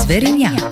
Zverenjak.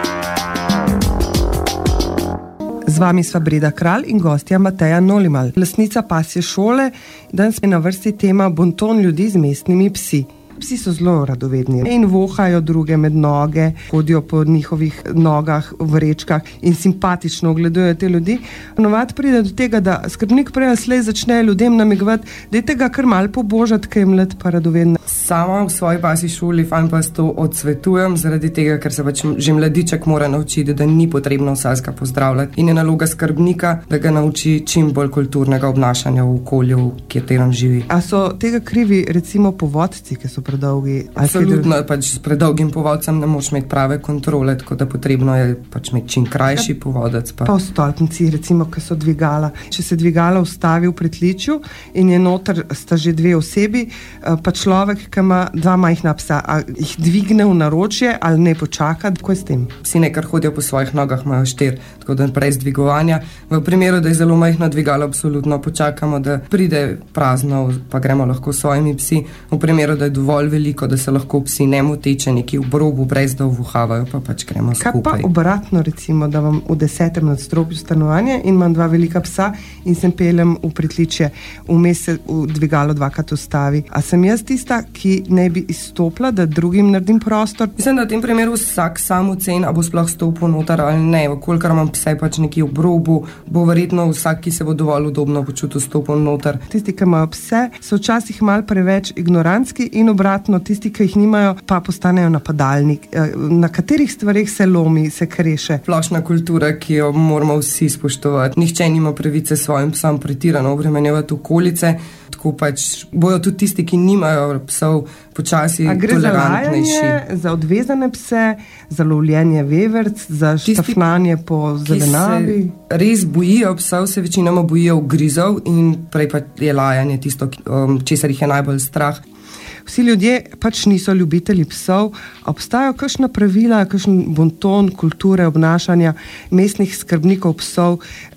Z vami sva Breda Kralj in gostja Mateja Nolimal, lastnica pasje šole. Danes je na vrsti tema bonton ljudi z mestnimi psi. Psi so zelo radovedni in vohajo druge med noge, hodijo po njihovih nogah, v vrečkah in simpatično ogledujejo te ljudi. Ponovadi pride do tega, da skrbnik prej ali slej začne ljudem namigovati, dajte ga kar malo pobožati, kaj je mlad pa radovedna. Sama v svoji pasji šoli fajn pa to odsvetujem, zaradi tega, ker se pač že mladiček mora naučiti, da ni potrebno vsega pozdravljati in je naloga skrbnika, da ga nauči čim bolj kulturnega obnašanja v okolju, v katerem živi. A so tega krivi recimo povodci, ki so predolgi? Absolutno, pač s predolgim povodcem ne moš imeti prave kontrole, tako da potrebno je pač imeti čim krajši povodec. Pa v stolpnici, recimo, ki so dvigala. Če se dvigala ustavi v pritličju in je noter, sta že dve osebi, pa človek, ki ima dva majhna psa, a jih dvigne v naročje ali ne počaka, kako je s tem? Psi nekar hodijo po svojih nogah, imajo 4, tako da brez dvigovanja. V primeru, da je zelo majhno dvigalo, absolutno počakamo, da pride prazno, pa gremo lahko s svojimi psi. V primeru, da je dovolj veliko, da se lahko psi nemoteče nekje v robu, brez da uvuhavajo, pa pač gremo skupaj. Kaj pa obratno, recimo, da vam v 10. nadstropju stanovanja in imam 2 velika psa in sem peljem v pritličje, vmes se v dvigalo 2krat ustavi. A sem jaz tista, ki ne bi izstopila, da drugim naredim prostor? Mislim, da v tem primeru vsak sam oceni, a bo sploh stopil noter ali ne. Kolikor imam pse pač nekje v robu, bo verjetno vsak, ki se bo dovolj udobno počutil, stopil noter. Tisti, ki imajo pse, so včasih malo preveč ignorantski in obratno, tisti, ki jih nimajo, pa postanejo napadalni. Na katerih stvarih se lomi, se kreše? Splošna kultura, ki jo moramo vsi spoštovati. Nihče nima pravice svojim psom pretirano obremenjevati okolice, tako pač bojo tudi tisti, ki nimajo psov, počasi tolerantnejši. A gre za lajanje, za odvezane pse, za lovljenje veverc, za štafnanje po zelenavi? Res bojijo psov, se večinoma bojijo ugrizov in prej pa je lajanje tisto, česar jih je najbolj strah. Vsi ljudje pač niso ljubitelji psov. Obstajajo kakšna pravila, kakšen bonton kulture obnašanja mestnih skrbnikov psov,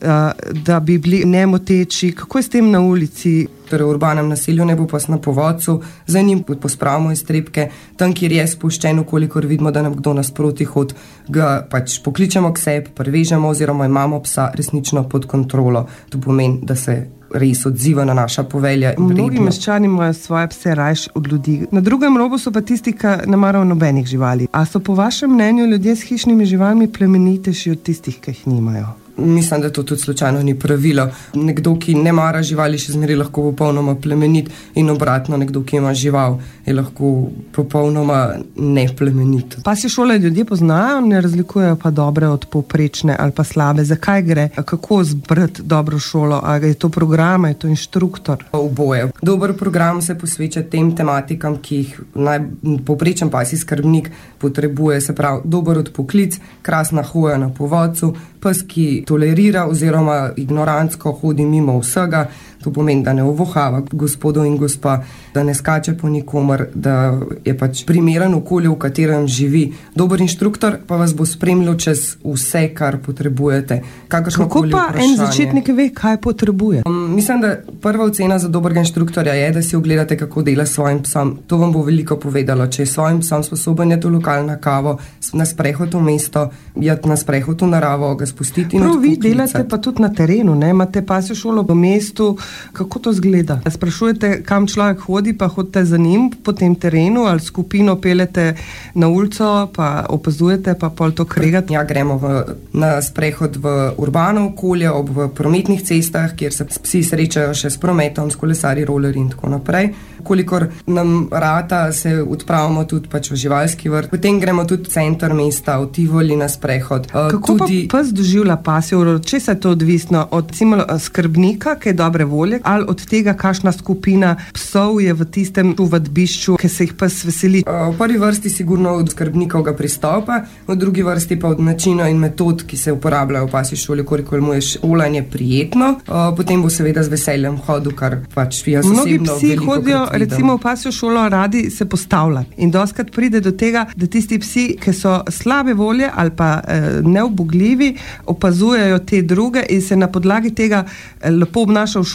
da bi bili nemoteči? Kako je s tem na ulici? Torej v urbanem naselju ne bo pas na povodcu, za njim pospravimo iztrebke, tam, kjer je spuščen, kolikor vidimo, da nam kdo nasproti hod, ga pač pokličemo k sebi, prevežemo oziroma imamo psa resnično pod kontrolo. To pomeni, da se res odziva na naša povelja. Mnogi meščani imajo svoje pse rajš od ljudi. Na drugem robu so pa tisti, ki ne marajo nobenih živali. A so po vašem mnenju ljudje s hišnimi živalmi plemenitejši od tistih, ki jih nimajo? Mislim, da to tudi slučajno ni pravilo. Nekdo, ki ne mara živali, še zmeraj lahko popolnoma plemenit in obratno, nekdo, ki ima žival, je lahko popolnoma neplemenit. Pasje šole ljudje poznajo, ne razlikujejo pa dobre od povprečne ali pa slabe. Zakaj gre? Kako zbrati dobro šolo? A je to program, je to inštruktor? Oboje. Dober program se posveča tem tematikam, ki jih povprečen pasji skrbnik potrebuje, se pravi dober odpoklic, krasna hoja na povodcu, pes, ki tolerira oziroma ignorantsko hodi mimo vsega, to pomeni, da ne ovohava gospodov in gospa, da ne skače po nikomer, da je pač primeren okolju, v katerem živi. Dober inštruktor pa vas bo spremljal čez vse, kar potrebujete. Kako pa en začetnik ve, kaj potrebuje? Mislim, da prva ocena za dobrega inštruktorja je, da si ogledate, kako dela s svojim psom. To vam bo veliko povedalo. Če je svojim psom sposoben je to lokalna kavo, na sprehod v mesto, jeti na sprehod v naravo, ga spustiti in odpoklicati. Vi delate pa tudi na terenu, ne? Imate pasjo šolo v mestu. Kako to zgleda? Sprašujete, kam človek hodi, pa hodite za njim po tem terenu ali skupino peljete na ulico, pa opazujete, pa pol to kregate? Ja, gremo na sprehod v urbano okolje, ob prometnih cestah, kjer se psi srečajo še s prometom, s kolesarji, rolerji in tako naprej. Kolikor nam rata, se odpravimo tudi pač v živalski vrt. Potem gremo tudi v center mesta, v Tivoli na sprehod. Kako pa pes doživlja pasjo? Če se je to odvisno od skrbnika, ki je dobre volje, ali od tega, kakšna skupina psov je v tistem vadbišču, ki se jih pes veseli? V prvi vrsti sigurno od skrbnikovega pristopa, v drugi vrsti pa od načina in metod, ki se uporabljajo v pasji šoli, koliko mu je šolanje prijetno. Potem bo seveda z veseljem hodil, kar pač jaz osebno veliko krat vidim. Mnogi psi hodijo recimo v pasjo šolo radi se postavljati in dostikrat pride do tega, da tisti psi, ki so slabe volje ali pa neubogljivi, opazujejo te druge in se na podlagi tega lepo obnašajo v šoli,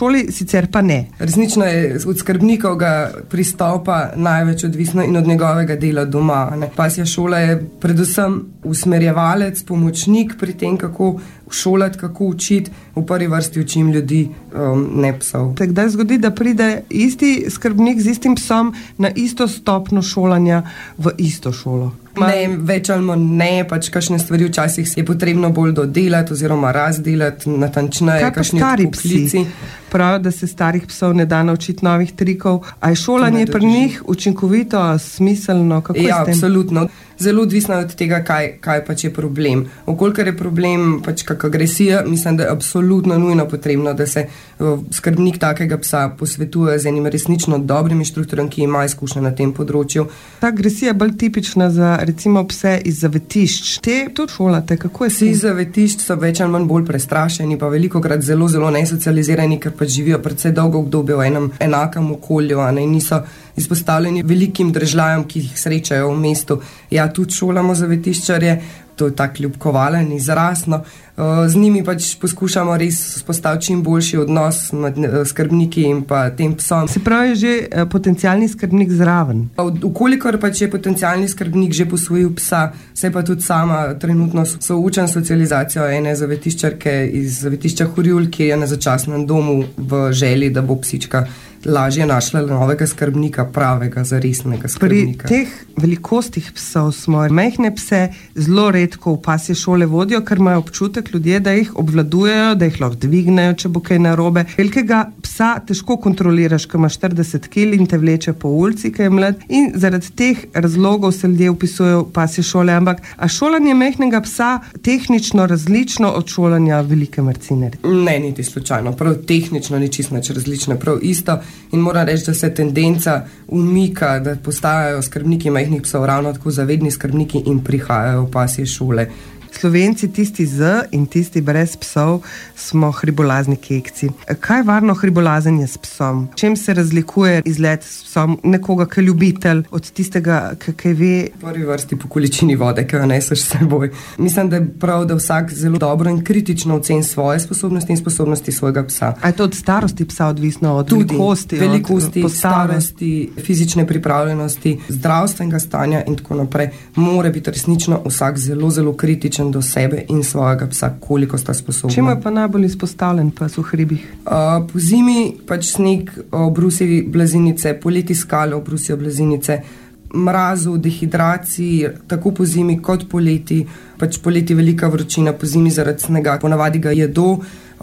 šoli, sicer pa ne. Resnično je od skrbnikovega pristopa največ odvisno in od njegovega dela doma. Pasja šola je predvsem usmerjevalec, pomočnik pri tem, kako šolati, kako učiti, v prvi vrsti učim ljudi, ne psov. Kdaj zgodi, da pride isti skrbnik z istim psom na isto stopno šolanja v isto šolo? Ne, več ali manj ne, pač kakšne stvari včasih je potrebno bolj dodelati oziroma razdelati, natančneje, kakšni poklici. Prav, da se starih psov ne da naučiti novih trikov. A je šolanje pri njih učinkovito, smiselno? Kako ja, absolutno. Zelo odvisno od tega, kaj pač je problem. Okolikor je problem pač kak agresija, mislim, da je absolutno nujno potrebno, da se skrbnik takega psa posvetuje z enim resnično dobrim inštruktorjem, ki ima izkušnje na tem področju. Ta agresija je bolj tipična za recimo pse iz zavetišč. Te tudi šolate, kako je Psi iz zavetišč so več ali manj bolj prestrašeni, pa velikokrat zelo, zelo nesocializirani, ker pač živijo predvsej dolgo obdobje v enem enakem okolju, a ne, niso izpostavljeni velikim državljanom, ki jih srečajo v mestu. Ja, tudi šolamo zavetiščarje, to je tak ljubkovalen izraz, no. Z njimi pač poskušamo res vzpostaviti čim boljši odnos med skrbniki in pa tem psom. Se pravi, že potencialni skrbnik zraven? Ukolikor pač je potencialni skrbnik že posvojil psa, se pa tudi sama trenutno soočam socializacijo ene zavetiščarke iz zavetišča Horjul, ki je na začasnem domu v želji, da bo psička lažje našla novega skrbnika, pravega, zaresnega skrbnika. Pri teh velikostih psov smo majhne pse zelo redko v pasje šole vodijo, ker imajo občutek ljudje, da jih obvladujejo, da jih lahko dvignejo, če bo kaj narobe. Velikega psa težko kontroliraš, ko ima 40 kg in te vleče po ulici, ki je mlad, in zaradi teh razlogov se ljudje vpisujejo v pasje šole. Ampak a šolanje majhnega psa tehnično različno od šolanja velike marcine? Ne, niti slučajno. Prav tehnično ni čisto nič različno, prav isto. In moram reči, da se tendenca umika, da postajajo skrbniki majhnih psov ravno tako zavedni skrbniki in prihajajo v pasje šole. Slovenci, tisti z in tisti brez psov, smo hribolazni kekci. Kaj je varno hribolazenje s psom? Čem se razlikuje izlet s psom nekoga, ki je ljubitelj, od tistega, ki ve? V prvi vrsti po količini vode, ki jo neseš s seboj. Mislim, da je prav, da vsak zelo dobro in kritično oceni svoje sposobnosti in sposobnosti svojega psa. A je to od starosti psa odvisno, od velikosti, starosti, fizične pripravljenosti, zdravstvenega stanja in tako naprej. Mora biti resnično vsak zelo, zelo kritičen do sebe in svojega psa, koliko sta sposobna. Čemu je pa najbolj izpostavljen pes v hribih? Po zimi pač sneg obrusi blazinice, poleti skale obrusijo blazinice, mrazu, dehidraciji, tako po zimi kot poleti, pač poleti velika vročina, po zimi zaradi snega, ponavadi ga jedo,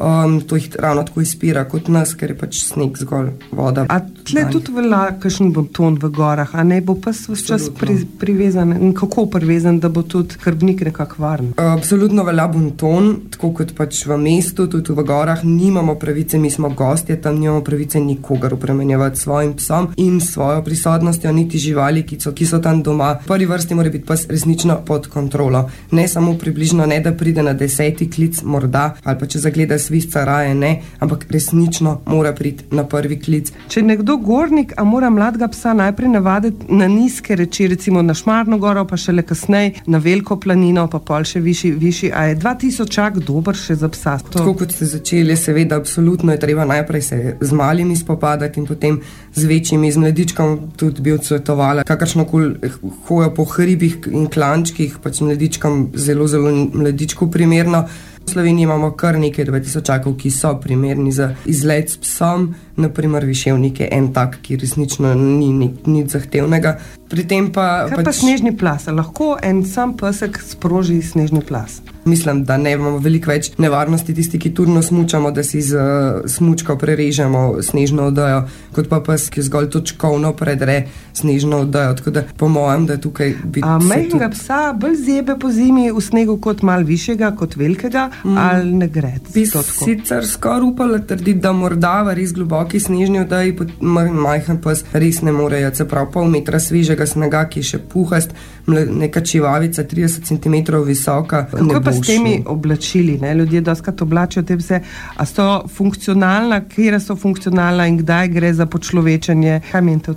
to jih ravno tako izpira kot nas, ker je pač sneg zgolj voda. A tle tudi velja kakšen bonton v gorah, a ne bo pes vse čas privezan in kako privezan, da bo tudi skrbnik nekako varen? Absolutno velja bonton, tako kot pač v mestu, tudi v gorah nimamo pravice, mi smo gostje, tam nimamo pravice nikogar obremenjevati svojim psom in svojo prisotnostjo, niti živali, ki so tam doma. V prvi vrsti mora biti pes resnično pod kontrolo. Ne samo približno, ne da pride na 10. klic morda, ali pa če zagleda svizca raje ne, ampak resnično mora priti na prvi klic. Če je nekdo gornik, a mora mladega psa najprej navaditi na nizke reči, recimo na Šmarno goro, pa šele kasneje na Veliko planino, pa pol še višji, a je 2000 dober še za psa? Tako kot ste začeli, seveda, absolutno je treba najprej se z malimi spopadati in potem z večjimi, z mladičkom tudi bi odsvetovala, kakršnokoli hojo po hribih in klančkih, pač mladičkom zelo, zelo mladičku primerno. V Sloveniji imamo kar nekaj 2000, ki so primerni za izlet s psom, naprimer Viševnik je en tak, ki resnično ni nič zahtevnega. Pri tem pa... Kaj pa snežni plas? Lahko en sam pesek sproži snežni plas? Mislim, da ne imamo veliko več nevarnosti tisti, ki turno smučamo, da si z smučko prerežemo snežno odejo, kot pa pes, ki zgolj točkovno predre snežno odejo. Tako da po mojem, da tukaj bi... A majhnega psa bolj zebe po zimi v snegu kot mal višjega, kot velikega, ali ne gre? Bi sicer skoraj upala trditi, da morda v res globoki snežni odeji majhen pes res ne morejo, se pravi pol metra svežega snega, ki je še puhast, neka čivavica 30 cm visoka. Kako pa s temi oblačili, ne? Ljudje dostakrat oblačijo te pse, a so funkcionalna, kjera so funkcionalna in kdaj gre za počlovečenje? Kaj menite o tem?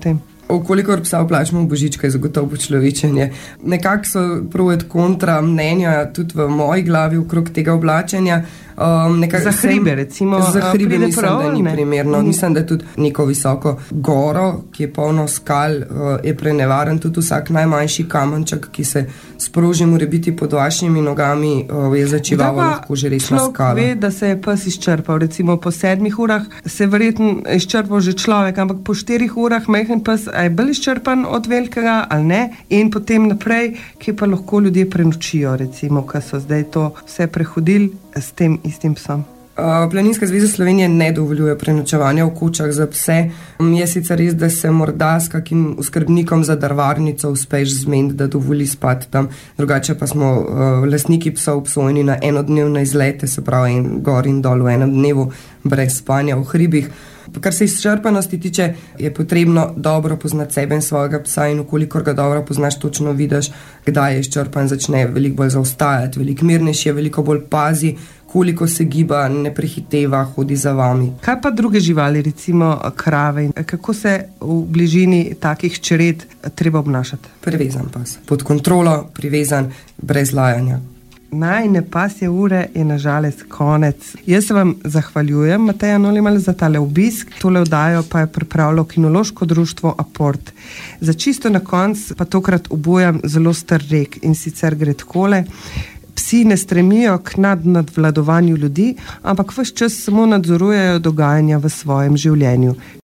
Okolikor psa vplačamo v božička, je zagotovo človečenje. Nekako so pro et kontra mnenja tudi v moji glavi okrog tega oblačenja. Za hribe, recimo. Za hribe mislim, da ni primerno. Mislim, da tudi neko visoko goro, ki je polno skal, je prenevaren. Tudi vsak najmanjši kamenček, ki se sproži, mora biti pod vašimi nogami, je začivalo lahko že resna skala. Človek ve, da se je pes izčrpal. Recimo po 7 urah se verjetno izčrpal že človek, ampak po 4 urah majhen pes je bolj izčrpan od velikega ali ne. In potem naprej, ki pa lahko ljudje prenočijo, recimo, ko so zdaj to vse prehodili s tem istim psom. Planinska zveza Slovenije ne dovoljuje prenočevanja v kočah za pse. Je sicer res, da se morda s kakim oskrbnikom za drvarnico uspeš zmeniti, da dovoli spati tam. Drugače pa smo lastniki psov obsojeni na enodnevne izlete, se pravi gor in dol v enem dnevu brez spanja v hribih. Kar se izčrpanosti tiče, je potrebno dobro poznati sebe in svojega psa in okolikor ga dobro poznaš, točno vidiš, kdaj je izčrpan, začne veliko bolj zaostajati, veliko mirnejši je, veliko bolj pazi, koliko se giba, ne prehiteva, hodi za vami. Kaj pa druge živali, recimo krave? Kako se v bližini takih čred treba obnašati? Privezan pas. Pod kontrolo, privezan, brez lajanja. Najine pasje ure je nažalost konec. Jaz se vam zahvaljujem, Mateja Nolimal, za tale obisk. Tole oddajo pa je pripravilo Kinološko društvo Aport. Za čisto na konc pa tokrat obujam zelo star rek in sicer gre takole. Psi ne stremijo k nadvladovanju ljudi, ampak ves čas samo nadzorujejo dogajanja v svojem življenju.